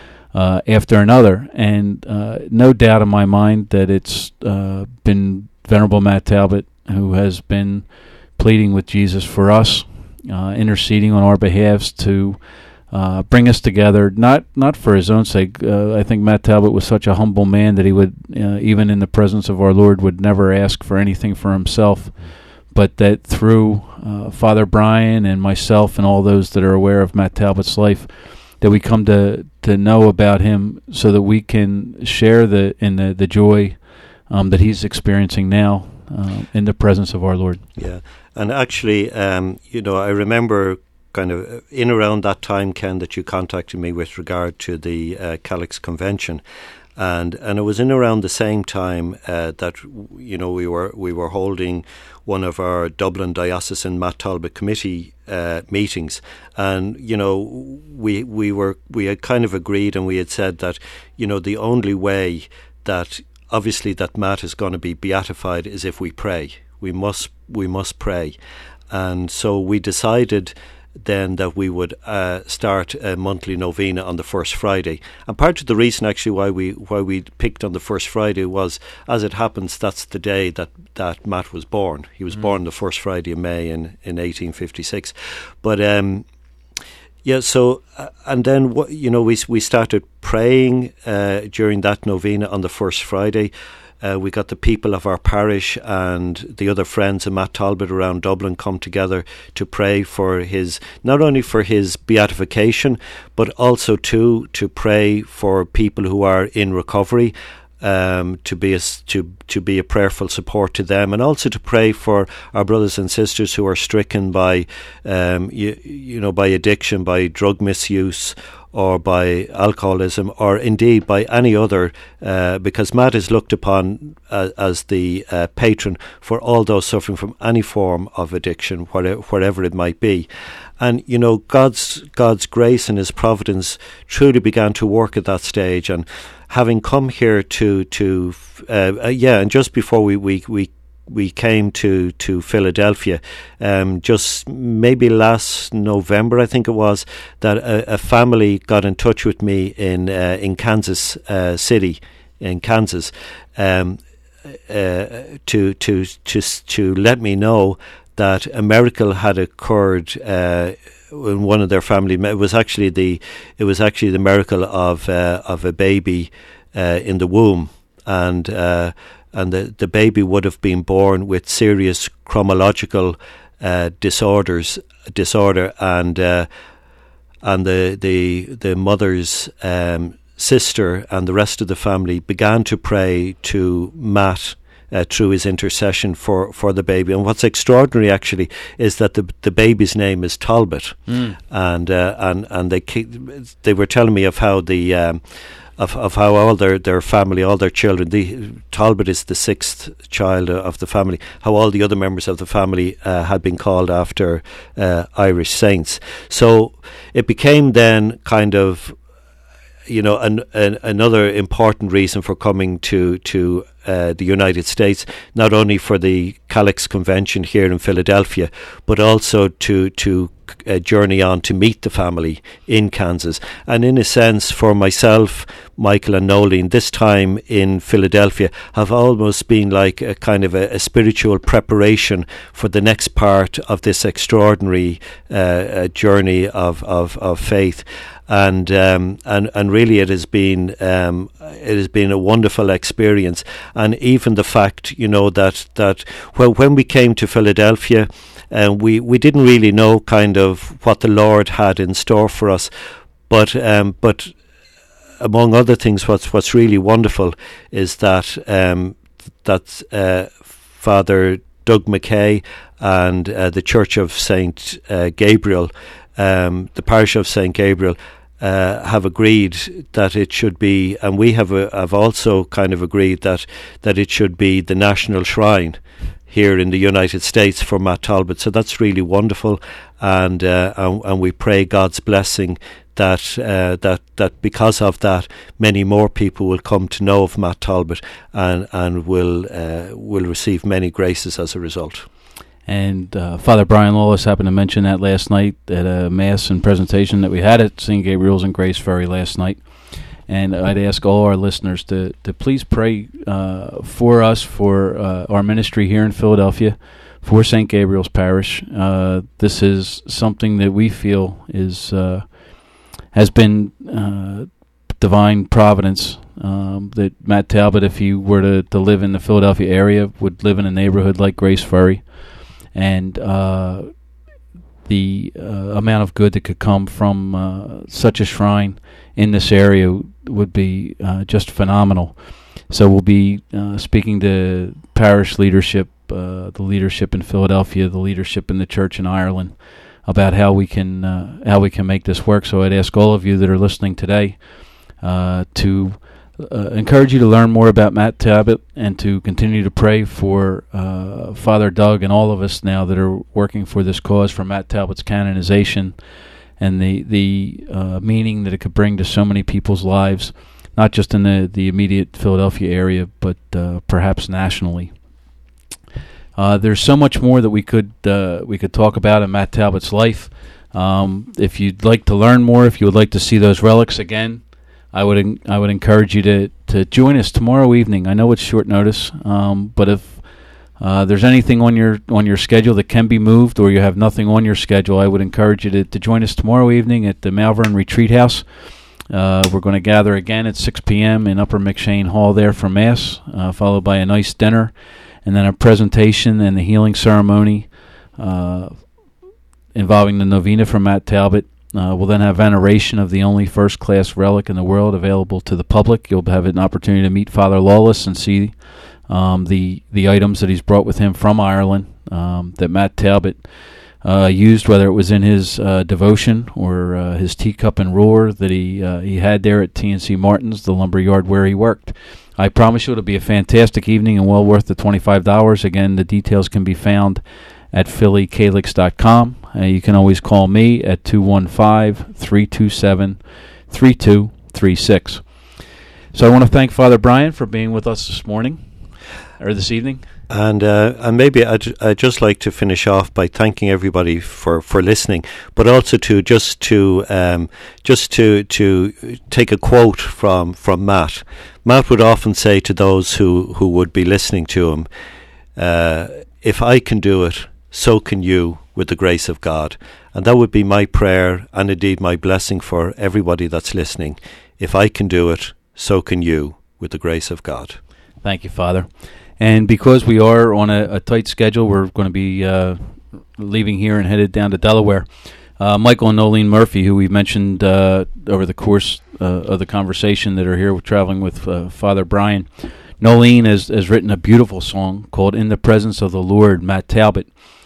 uh, after another. And uh, no doubt in my mind that it's uh, been Venerable Matt Talbot who has been pleading with Jesus for us, uh, interceding on our behalves to uh, bring us together, not not for his own sake. Uh, I think Matt Talbot was such a humble man that he would, uh, even in the presence of our Lord, would never ask for anything for himself, but that through uh, Father Brian and myself and all those that are aware of Matt Talbot's life, that we come to, to know about him so that we can share the in the, the joy um, that he's experiencing now uh, in the presence of our Lord. Yeah, and actually, um, you know, I remember kind of in around that time, Ken, that you contacted me with regard to the uh, Calyx Convention. And and it was in around the same time uh, that, you know, we were we were holding one of our Dublin Diocesan Matt Talbot Committee uh, meetings, and you know we we were we had kind of agreed, and we had said that, you know, the only way that obviously that Matt is going to be beatified is if we pray. We must we must pray, and so we decided then that we would uh, start a monthly novena on the first Friday. And part of the reason actually why we why we picked on the first Friday was, as it happens, that's the day that, that Matt was born. He was mm. born the first Friday of May in, in eighteen fifty-six. But um, yeah, so uh, and then what you know we we started praying uh, during that novena on the first Friday. Uh, we got the people of our parish and the other friends of Matt Talbot around Dublin come together to pray for his, not only for his beatification, but also too to pray for people who are in recovery, um, to be a, to to be a prayerful support to them, and also to pray for our brothers and sisters who are stricken by, um, you, you know, by addiction, by drug misuse, or by alcoholism, or indeed by any other, uh, because Matt is looked upon uh, as the uh, patron for all those suffering from any form of addiction, whatever, wherever it might be. And, you know, God's God's grace and his providence truly began to work at that stage. And having come here to, to uh, uh, yeah, and just before we, we, we we came to, to Philadelphia, um, just maybe last November, I think it was, that a, a family got in touch with me in uh, in Kansas uh, City, in Kansas, um, uh, to to to to let me know that a miracle had occurred uh, in one of their family. It was actually the it was actually the miracle of uh, of a baby uh, in the womb, and. Uh, and the, the baby would have been born with serious chronological uh, disorders, disorder, and uh, and the the the mother's um, sister and the rest of the family began to pray to Matt uh, through his intercession for, for the baby. And what's extraordinary actually is that the the baby's name is Talbot, mm. and uh, and and they they were telling me of how the um, Of, of how all their, their family, all their children, the Talbot is the sixth child of the family, how all the other members of the family uh, had been called after uh, Irish saints. So it became then kind of, you know, an, an, another important reason for coming to to uh, the United States, not only for the Calyx Convention here in Philadelphia, but also to to uh, journey on to meet the family in Kansas. And in a sense, for myself, Michael and Nolene, this time in Philadelphia have almost been like a kind of a, a spiritual preparation for the next part of this extraordinary uh, uh, journey of, of, of faith. And um, and and really, it has been um, it has been a wonderful experience. And even the fact, you know, that that well, when we came to Philadelphia, uh, we we didn't really know kind of what the Lord had in store for us, but um, but among other things, what's what's really wonderful is that um, that uh, Father Doug McKay and uh, the Church of Saint uh, Gabriel, um, the parish of Saint Gabriel, Uh, have agreed that it should be, and we have uh, have also kind of agreed that that it should be the national shrine here in the United States for Matt Talbot. So that's really wonderful, and uh, and, and we pray God's blessing that uh, that that because of that, many more people will come to know of Matt Talbot and and will uh, will receive many graces as a result. And uh, Father Brian Lawless happened to mention that last night at a Mass and presentation that we had at Saint Gabriel's in Grace Ferry last night. And I'd ask all our listeners to, to please pray uh, for us, for uh, our ministry here in Philadelphia, for Saint Gabriel's Parish. Uh, this is something that we feel is uh, has been uh, divine providence, um, that Matt Talbot, if he were to, to live in the Philadelphia area, would live in a neighborhood like Grace Ferry. And uh, the uh, amount of good that could come from uh, such a shrine in this area would be uh, just phenomenal. So we'll be uh, speaking to parish leadership, uh, the leadership in Philadelphia, the leadership in the church in Ireland, about how we can uh, how we can make this work. So I'd ask all of you that are listening today uh, to Uh, encourage you to learn more about Matt Talbot and to continue to pray for uh, Father Doug and all of us now that are working for this cause for Matt Talbot's canonization and the the uh, meaning that it could bring to so many people's lives, not just in the, the immediate Philadelphia area, but uh, perhaps nationally. Uh, there's so much more that we could uh, we could talk about in Matt Talbot's life. Um, if you'd like to learn more, if you would like to see those relics again, I would en- I would encourage you to, to join us tomorrow evening. I know it's short notice, um, but if uh, there's anything on your on your schedule that can be moved, or you have nothing on your schedule, I would encourage you to, to join us tomorrow evening at the Malvern Retreat House. Uh, we're going to gather again at six p.m. in Upper McShane Hall there for Mass, uh, followed by a nice dinner, and then a presentation and the healing ceremony uh, involving the novena from Matt Talbot. Uh, we'll then have veneration of the only first-class relic in the world available to the public. You'll have an opportunity to meet Father Lawless and see um, the the items that he's brought with him from Ireland um, that Matt Talbot uh, used, whether it was in his uh, devotion or uh, his teacup and ruler that he uh, he had there at T and C Martin's, the lumber yard where he worked. I promise you it'll be a fantastic evening and well worth the twenty-five dollars. Again, the details can be found at philly calyx dot com. Uh, you can always call me at two one five, three two seven, three two three six. So I want to thank Father Brian for being with us this morning, or this evening. And uh, and maybe I'd, I'd just like to finish off by thanking everybody for, for listening, but also to just to um, just to to take a quote from, from Matt. Matt would often say to those who, who would be listening to him, uh, "If I can do it, so can you, with the grace of God." And that would be my prayer and indeed my blessing for everybody that's listening. If I can do it, so can you, with the grace of God. Thank you, Father. And because we are on a, a tight schedule, we're going to be uh, leaving here and headed down to Delaware. Uh, Michael and Nolene Murphy, who we've mentioned uh, over the course uh, of the conversation, that are here traveling with uh, Father Brian. Nolene has, has written a beautiful song called "In the Presence of the Lord," Matt Talbot.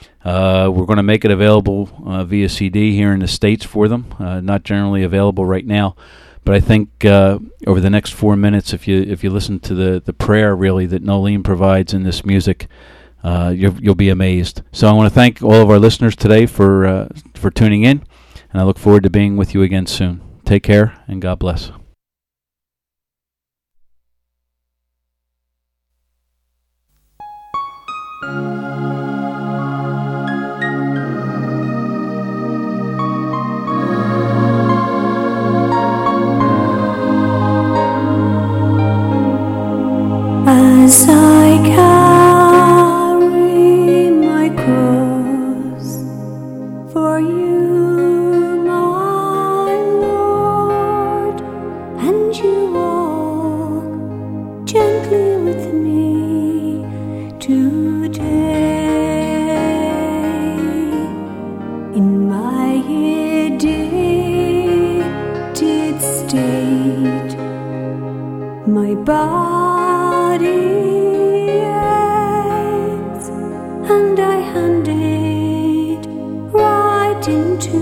Uh, we're going to make it available uh, via C D here in the States for them. Uh, not generally available right now, but I think uh, over the next four minutes, if you if you listen to the, the prayer really that Nolene provides in this music, uh, you'll, you'll be amazed. So I want to thank all of our listeners today for uh, for tuning in, and I look forward to being with you again soon. Take care, and God bless. gently with me today. In my addicted state, my body aches, and I hand it right into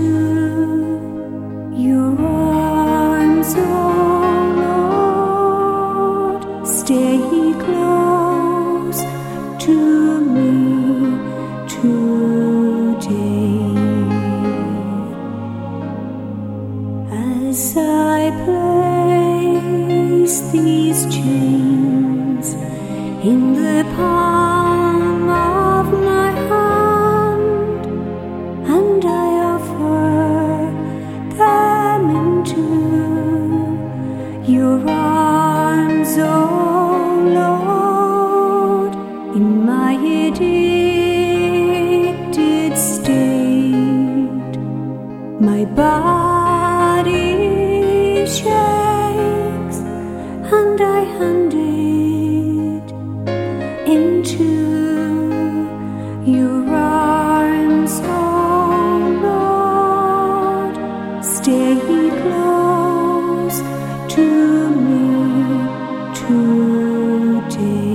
your arms, oh Lord. Stay close to me today. As I place these chains in the palm of my hand, and I offer them into your arms, oh Lord. In my addicted state, my body shakes, and I hand it into your arms, oh Lord. Stay close to me today.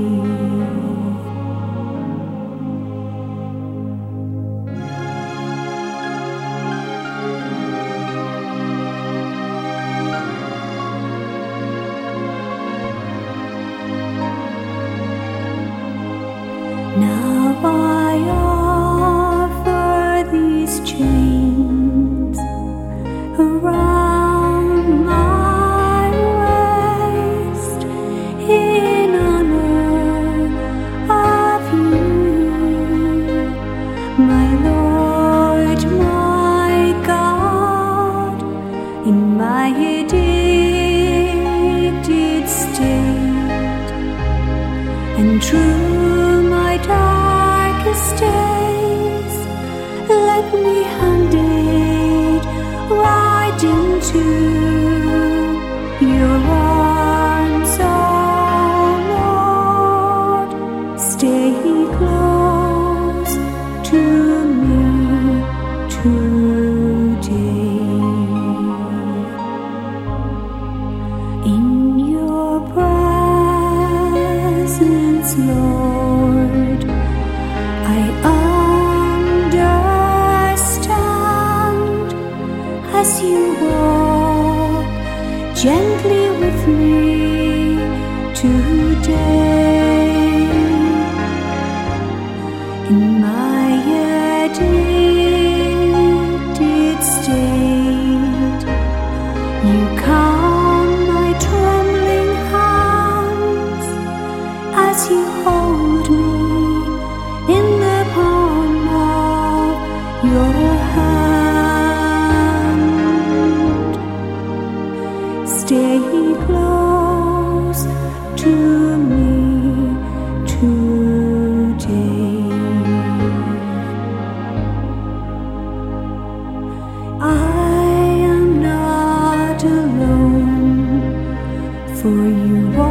Now I offer these chains around my waist in honor of you, my Lord, my God. In my addicted state, and through my darkest days, let me hand it right into your arms, oh Lord. Stay close to me today. In your presence, Lord, I understand as you walk gently with me today. In my addicted state, you calm my trembling hands as you hold me in the palm of your hand. Stay close to me today. I am not alone, for you are